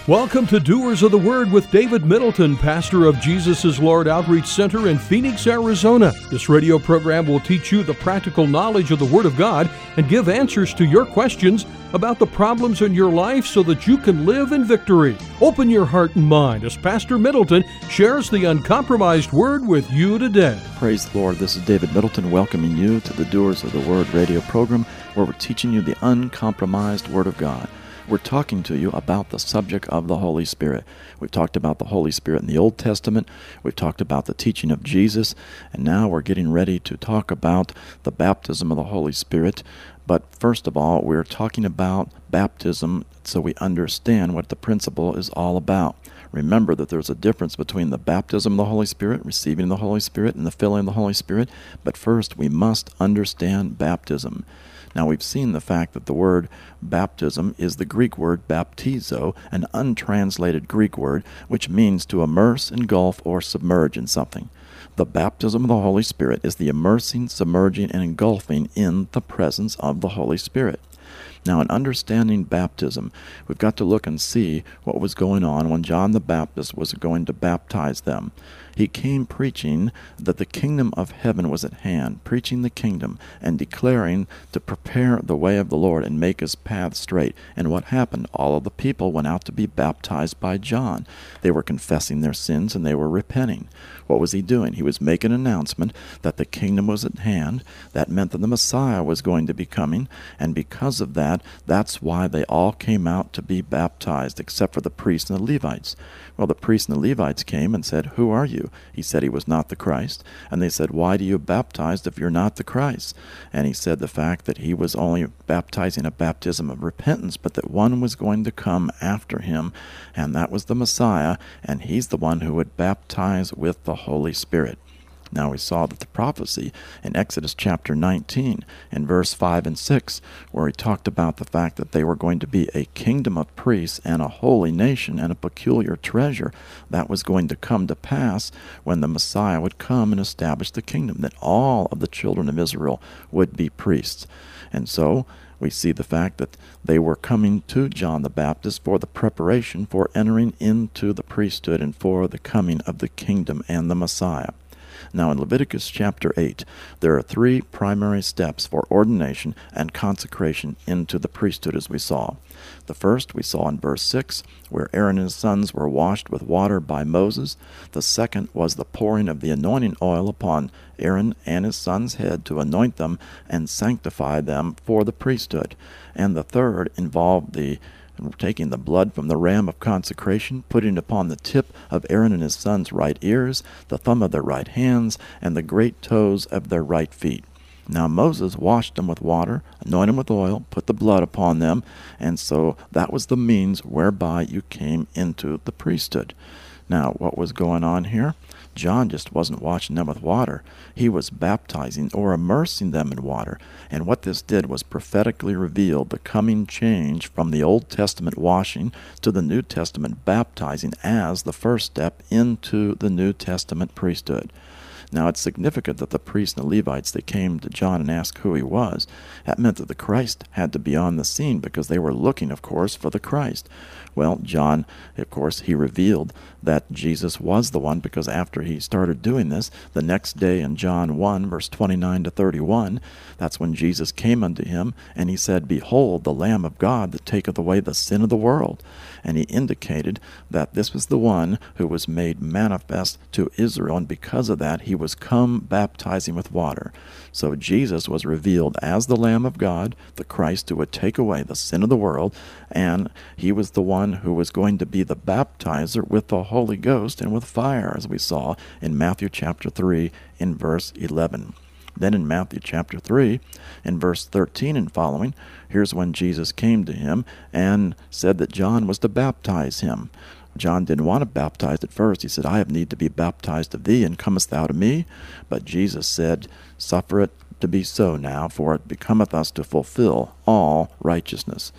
Welcome to Doers of the Word with David Middleton, pastor of Jesus is Lord Outreach Center in Phoenix, Arizona. This radio program will teach you the practical knowledge of the Word of God and give answers to your questions about the problems in your life so that you can live in victory. Open your heart and mind as Pastor Middleton shares the uncompromised Word with you today. Praise the Lord. This is David Middleton welcoming you to the Doers of the Word radio program where we're teaching you the uncompromised Word of God. We're talking to you about the subject of the Holy Spirit. We've talked about the Holy Spirit in the Old Testament. We've talked about the teaching of Jesus. And now we're getting ready to talk about the baptism of the Holy Spirit. But first of all, we're talking about baptism so we understand what the principle is all about. Remember that there's a difference between the baptism of the Holy Spirit, receiving the Holy Spirit, and the filling of the Holy Spirit. But first, we must understand baptism. Now, we've seen the fact that the word baptism is the Greek word baptizo, an untranslated Greek word, which means to immerse, engulf, or submerge in something. The baptism of the Holy Spirit is the immersing, submerging, and engulfing in the presence of the Holy Spirit. Now, in understanding baptism, we've got to look and see what was going on when John the Baptist was going to baptize them. He came preaching that the kingdom of heaven was at hand, preaching the kingdom and declaring to prepare the way of the Lord and make his path straight. And what happened? All of the people went out to be baptized by John. They were confessing their sins and they were repenting. What was he doing? He was making an announcement that the kingdom was at hand. That meant that the Messiah was going to be coming. And because of that, that's why they all came out to be baptized, except for the priests and the Levites. Well, the priests and the Levites came and said, "Who are you?" He said he was not the Christ. And they said, "Why do you baptize if you're not the Christ?" And he said the fact that he was only baptizing a baptism of repentance, but that one was going to come after him, and that was the Messiah, and he's the one who would baptize with the Holy Spirit. Now we saw that the prophecy in Exodus chapter 19 in verse 5 and 6, where he talked about the fact that they were going to be a kingdom of priests and a holy nation and a peculiar treasure, that was going to come to pass when the Messiah would come and establish the kingdom, that all of the children of Israel would be priests. And so we see the fact that they were coming to John the Baptist for the preparation for entering into the priesthood and for the coming of the kingdom and the Messiah. Now, in Leviticus chapter 8, there are three primary steps for ordination and consecration into the priesthood, as we saw. The first we saw in verse 6, where Aaron and his sons were washed with water by Moses. The second was the pouring of the anointing oil upon Aaron and his sons' head to anoint them and sanctify them for the priesthood. And the third involved taking the blood from the ram of consecration, putting it upon the tip of Aaron and his sons' right ears, the thumb of their right hands, and the great toes of their right feet. Now Moses washed them with water, anointed them with oil, put the blood upon them, and so that was the means whereby you came into the priesthood. Now, what was going on here? John just wasn't washing them with water. He was baptizing or immersing them in water. And what this did was prophetically reveal the coming change from the Old Testament washing to the New Testament baptizing as the first step into the New Testament priesthood. Now, it's significant that the priests and the Levites, they came to John and asked who he was. That meant that the Christ had to be on the scene because they were looking, of course, for the Christ. Well, John, of course, he revealed that Jesus was the one because after he started doing this, the next day in John 1, verse 29 to 31, that's when Jesus came unto him, and he said, "Behold, the Lamb of God that taketh away the sin of the world." And he indicated that this was the one who was made manifest to Israel, and because of that, he was come baptizing with water. So Jesus was revealed as the Lamb of God, the Christ who would take away the sin of the world, and he was the one who was going to be the baptizer with the Holy Ghost and with fire, as we saw in Matthew chapter 3 in verse 11. Then in Matthew chapter 3, in verse 13 and following, here's when Jesus came to him and said that John was to baptize him. John didn't want to baptize at first. He said, "I have need to be baptized of thee, and comest thou to me?" But Jesus said, "Suffer it to be so now, for it becometh us to fulfill all righteousness."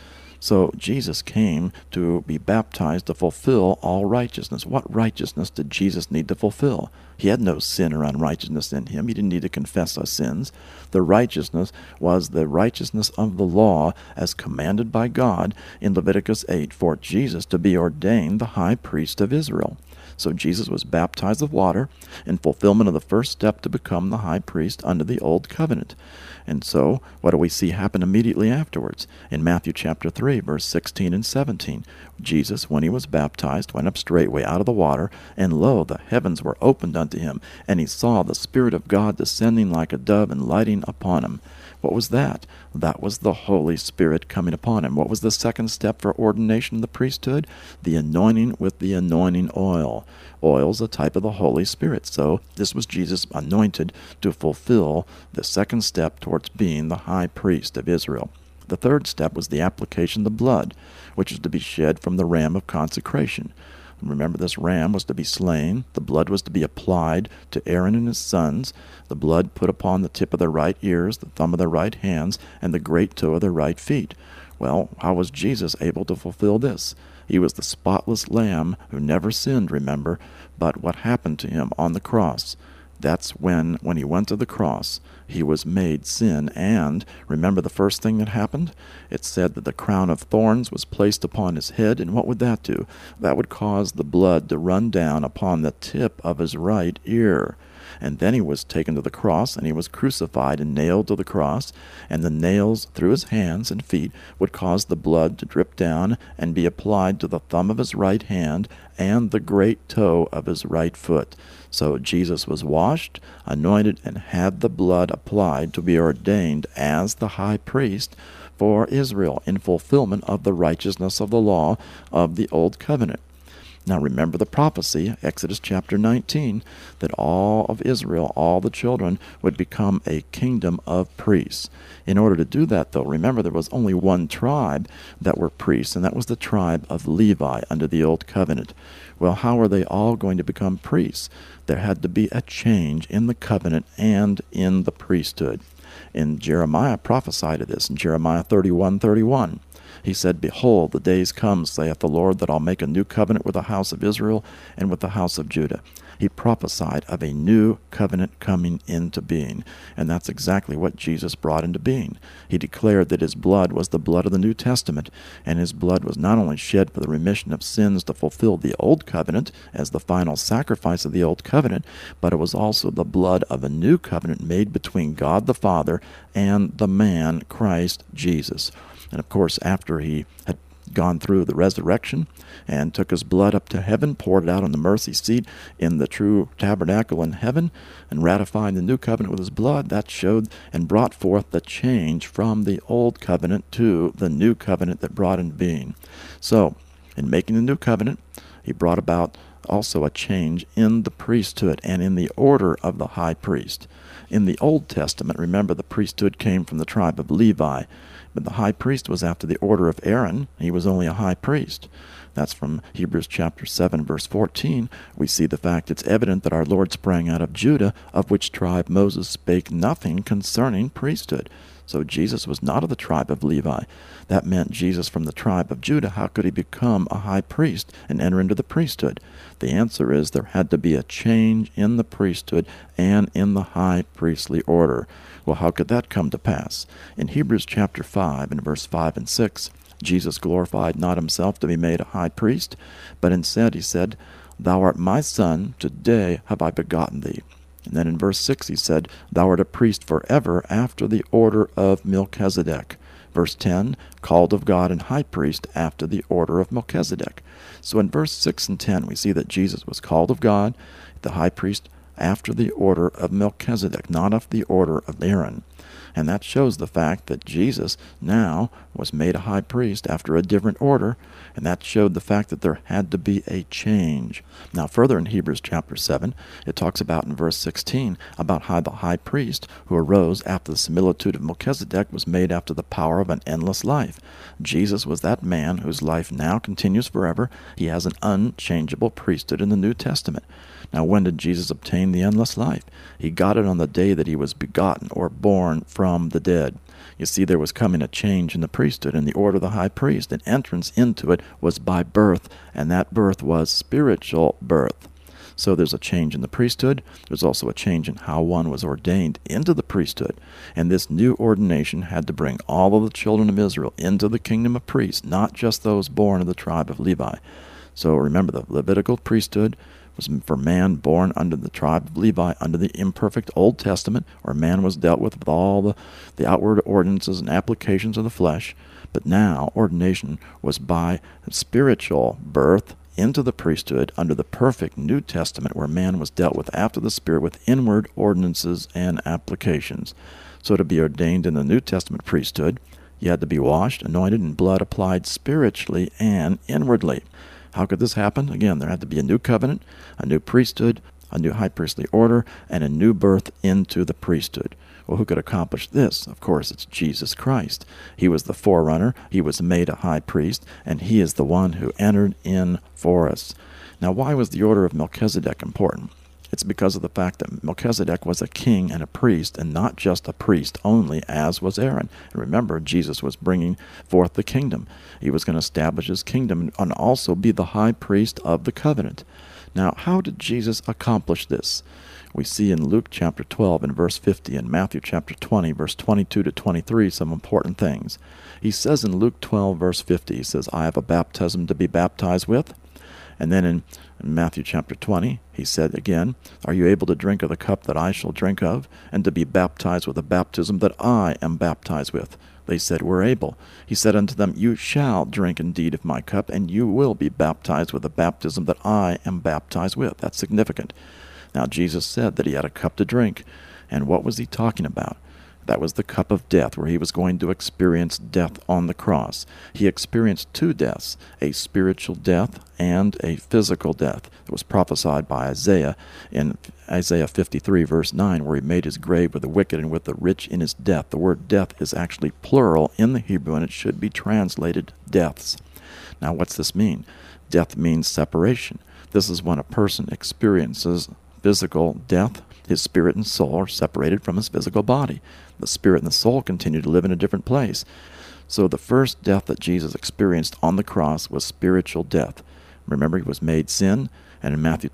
So Jesus came to be baptized to fulfill all righteousness. What righteousness did Jesus need to fulfill? He had no sin or unrighteousness in him. He didn't need to confess our sins. The righteousness was the righteousness of the law as commanded by God in Leviticus 8 for Jesus to be ordained the high priest of Israel. So Jesus was baptized with water in fulfillment of the first step to become the high priest under the old covenant. And so, what do we see happen immediately afterwards? In Matthew chapter 3, verse 16 and 17, Jesus, when he was baptized, went up straightway out of the water, and lo, the heavens were opened unto him, and he saw the Spirit of God descending like a dove and lighting upon him. What was that? That was the Holy Spirit coming upon him. What was the second step for ordination in the priesthood? The anointing with the anointing oil. Oil's a type of the Holy Spirit. So this was Jesus anointed to fulfill the second step towards being the high priest of Israel. The third step was the application of the blood, which is to be shed from the ram of consecration. Remember, this ram was to be slain. The blood was to be applied to Aaron and his sons. The blood put upon the tip of their right ears, the thumb of their right hands, and the great toe of their right feet. Well, how was Jesus able to fulfill this? He was the spotless lamb who never sinned, remember. But what happened to him on the cross? That's when he went to the cross, he was made sin. And remember the first thing that happened? It said that the crown of thorns was placed upon his head. And what would that do? That would cause the blood to run down upon the tip of his right ear. And then he was taken to the cross, and he was crucified and nailed to the cross, and the nails through his hands and feet would cause the blood to drip down and be applied to the thumb of his right hand and the great toe of his right foot. So Jesus was washed, anointed, and had the blood applied to be ordained as the high priest for Israel in fulfillment of the righteousness of the law of the Old Covenant. Now remember the prophecy, Exodus chapter 19, that all of Israel, all the children, would become a kingdom of priests. In order to do that, though, remember there was only one tribe that were priests, and that was the tribe of Levi under the Old Covenant. Well, how are they all going to become priests? There had to be a change in the covenant and in the priesthood. And Jeremiah prophesied of this in Jeremiah 31:31. He said, Behold, the days come, saith the Lord, that I'll make a new covenant with the house of Israel and with the house of Judah. He prophesied of a new covenant coming into being, and that's exactly what Jesus brought into being. He declared that his blood was the blood of the New Testament, and his blood was not only shed for the remission of sins to fulfill the Old Covenant as the final sacrifice of the Old Covenant, but it was also the blood of a new covenant made between God the Father and the man Christ Jesus. And of course, after he had gone through the resurrection and took his blood up to heaven, poured it out on the mercy seat in the true tabernacle in heaven, and ratified the new covenant with his blood, that showed and brought forth the change from the old covenant to the new covenant that brought into being. So, in making the new covenant, he brought about also a change in the priesthood and in the order of the high priest. In the Old Testament, remember, the priesthood came from the tribe of Levi, but the high priest was after the order of Aaron. He was only a high priest. That's from Hebrews chapter 7, verse 14. We see the fact it's evident that our Lord sprang out of Judah, of which tribe Moses spake nothing concerning priesthood. So Jesus was not of the tribe of Levi. That meant Jesus from the tribe of Judah. How could he become a high priest and enter into the priesthood? The answer is there had to be a change in the priesthood and in the high priestly order. Well, how could that come to pass? In Hebrews chapter 5 and verse 5 and 6, Jesus glorified not himself to be made a high priest, but instead he said, Thou art my son, today have I begotten thee. And then in verse 6 he said, Thou art a priest forever after the order of Melchizedek. Verse 10, called of God and high priest after the order of Melchizedek. So in verse 6 and 10 we see that Jesus was called of God, the high priest, after the order of Melchizedek, not of the order of Aaron. And that shows the fact that Jesus now was made a high priest after a different order, and that showed the fact that there had to be a change. Now further in Hebrews chapter 7, it talks about in verse 16 about how the high priest who arose after the similitude of Melchizedek was made after the power of an endless life. Jesus was that man whose life now continues forever. He has an unchangeable priesthood in the New Testament. Now when did Jesus obtain obtain the endless life. He got it on the day that he was begotten or born from the dead. You see, there was coming a change in the priesthood and the order of the high priest, and entrance into it was by birth, and that birth was spiritual birth. So there's a change in the priesthood. There's also a change in how one was ordained into the priesthood. And this new ordination had to bring all of the children of Israel into the kingdom of priests, not just those born of the tribe of Levi. So remember, the Levitical priesthood was for man born under the tribe of Levi, under the imperfect Old Testament, where man was dealt with all the outward ordinances and applications of the flesh. But now ordination was by spiritual birth into the priesthood under the perfect New Testament, where man was dealt with after the Spirit with inward ordinances and applications. So to be ordained in the New Testament priesthood, you had to be washed, anointed, and blood applied spiritually and inwardly. How could this happen? Again, there had to be a new covenant, a new priesthood, a new high priestly order, and a new birth into the priesthood. Well, who could accomplish this? Of course, it's Jesus Christ. He was the forerunner. He was made a high priest, and he is the one who entered in for us. Now, why was the order of Melchizedek important? It's because of the fact that Melchizedek was a king and a priest, and not just a priest only, as was Aaron. And remember, Jesus was bringing forth the kingdom. He was going to establish his kingdom and also be the high priest of the covenant. Now, how did Jesus accomplish this? We see in Luke chapter 12 and verse 50 and Matthew chapter 20, verse 22 to 23, some important things. He says in Luke 12, verse 50, he says, I have a baptism to be baptized with. And then in Matthew chapter 20, he said again, are you able to drink of the cup that I shall drink of, and to be baptized with the baptism that I am baptized with? They said, we're able. He said unto them, you shall drink indeed of my cup, and you will be baptized with the baptism that I am baptized with. That's significant. Now, Jesus said that he had a cup to drink, and what was he talking about? That was the cup of death, where he was going to experience death on the cross. He experienced two deaths, a spiritual death and a physical death. It was prophesied by Isaiah in Isaiah 53, verse 9, where he made his grave with the wicked and with the rich in his death. The word death is actually plural in the Hebrew, and it should be translated deaths. Now, what's this mean? Death means separation. This is when a person experiences physical death. His spirit and soul are separated from his physical body. The spirit and the soul continue to live in a different place. So the first death that Jesus experienced on the cross was spiritual death. Remember, he was made sin, and in Matthew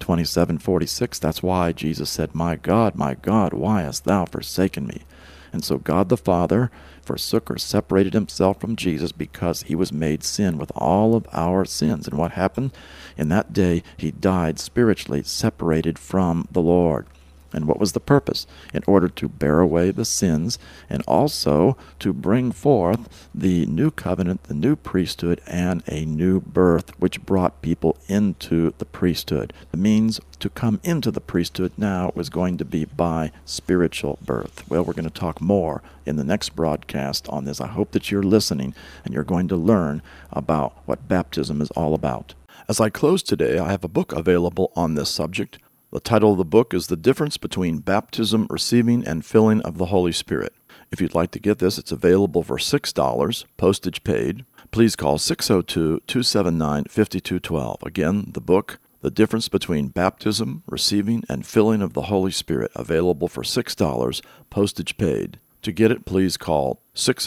27:46, that's why Jesus said, my God, why hast thou forsaken me? And so God the Father forsook or separated himself from Jesus because he was made sin with all of our sins. And what happened? In that day, he died spiritually, separated from the Lord. And what was the purpose? In order to bear away the sins and also to bring forth the new covenant, the new priesthood, and a new birth, which brought people into the priesthood. The means to come into the priesthood now was going to be by spiritual birth. Well, we're going to talk more in the next broadcast on this. I hope that you're listening and you're going to learn about what baptism is all about. As I close today, I have a book available on this subject. The title of the book is The Difference Between Baptism, Receiving, and Filling of the Holy Spirit. If you'd like to get this, it's available for $6, postage paid. Please call 602-279-5212. Again, the book, The Difference Between Baptism, Receiving, and Filling of the Holy Spirit, available for $6, postage paid. To get it, please call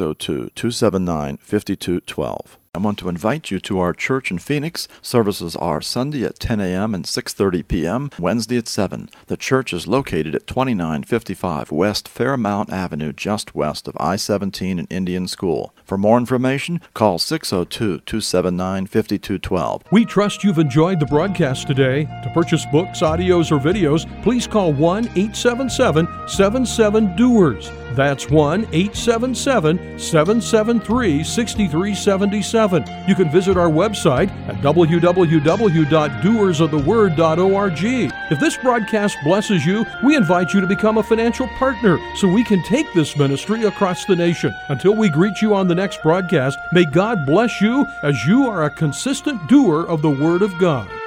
602-279-5212. I want to invite you to our church in Phoenix. Services are Sunday at 10 a.m. and 6:30 p.m., Wednesday at 7. The church is located at 2955 West Fairmount Avenue, just west of I-17 and Indian School. For more information, call 602-279-5212. We trust you've enjoyed the broadcast today. To purchase books, audios, or videos, please call 1-877-77-DOERS. That's 1-877-773-6377. You can visit our website at www.doersoftheword.org. If this broadcast blesses you, we invite you to become a financial partner so we can take this ministry across the nation. Until we greet you on the next broadcast, may God bless you as you are a consistent doer of the Word of God.